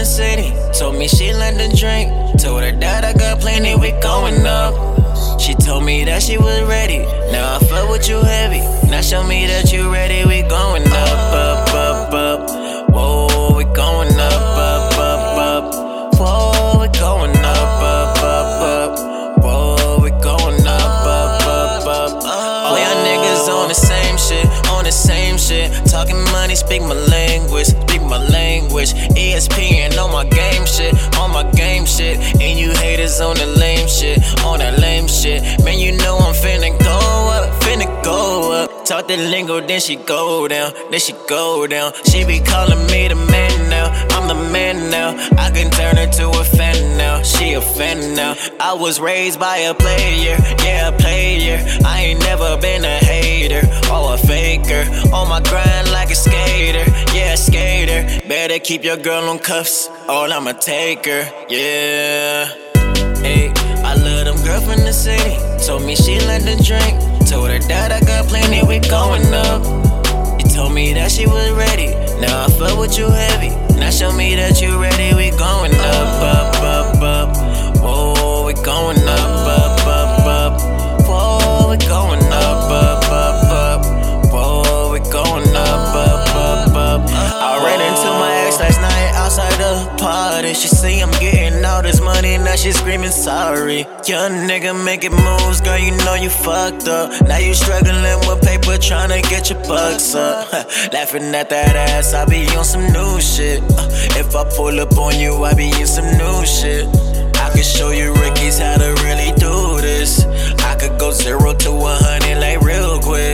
the city, told me she like to drink. Told her that I got plenty, we going up. She told me that she was ready, now I fuck with you heavy. Now show me that you ready, we going up, up, up, up. Whoa, we going up, up, up, up. Whoa, we going up, up, up, up. Whoa, we going up, up, up, up. All y'all niggas on the same shit, on the same shit. Talking money, speak my language, speak my language. ESPN on my game shit, on my game shit. And you haters on the lame shit, on that lame shit. Man, you know I'm finna go up, finna go up. Talk the lingo, then she go down, then she go down. She be calling me the man now, I'm the man now. I can turn her to a fan now, she a fan now. I was raised by a player, yeah, a player. I ain't never been a hater or a faker. On my grind like a skater, yeah, a skater. Better keep your girl on cuffs, or I'ma take her, yeah. Hey, I love them girls from the city, told me she like to drink. Told her that I got plenty, we going up. She told me that she was ready, now I fuck with you heavy. Now show me that you ready, we going up, up, up, up. Whoa, we going up, up, up, up. Whoa, we going up, up, up, up. Whoa, we going up, up, up, up. I ran into my ex last night outside the party. She see I'm getting all this money, now she screaming sorry. Young nigga making moves, girl, you know you fucked up. Now you struggling with paper, tryna get your bucks up. Laughing at that ass, I be on some new shit. If I pull up on you, I be in some new shit. I could show you Ricky's how to really do this. I could go 0 to 100 like real quick.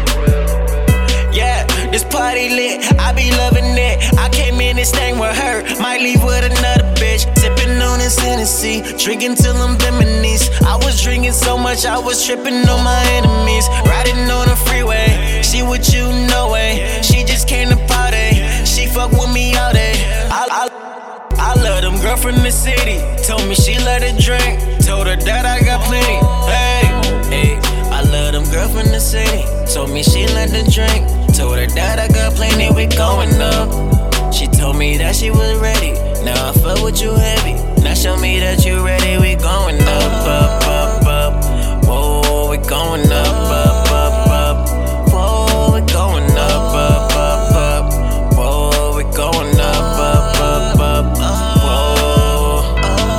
Yeah, this party lit, I be loving it. I came in and staying with her, might leave with another bitch. Sipping on this Hennessy, drinking till I'm reminisce. I was drinking so much, I was tripping on my enemies. Riding on the freeway, she with you, no way. She just came to party, she fuck with me all day. I love them girl from the city, told me she let it drink. Told her that I got plenty, hey, hey. I love them girl from the city, told me she let the drink. Told her that I got plenty, we going up. She told me that she was ready, now I fuck with you heavy. Now show me that you ready, we going up, up, up, up. Whoa, we going up, up, up, up. Whoa, we going up, up, up, up. Whoa, we going up, up, up, up. Whoa,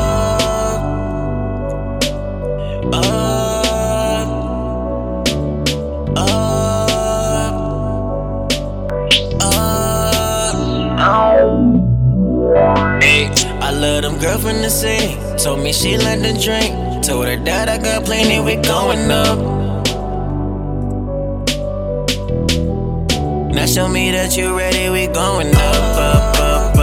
hey, I love them girls from the city, told me she like to drink. Told her that I got plenty, we going up. Now show me that you ready, we going up, up, up.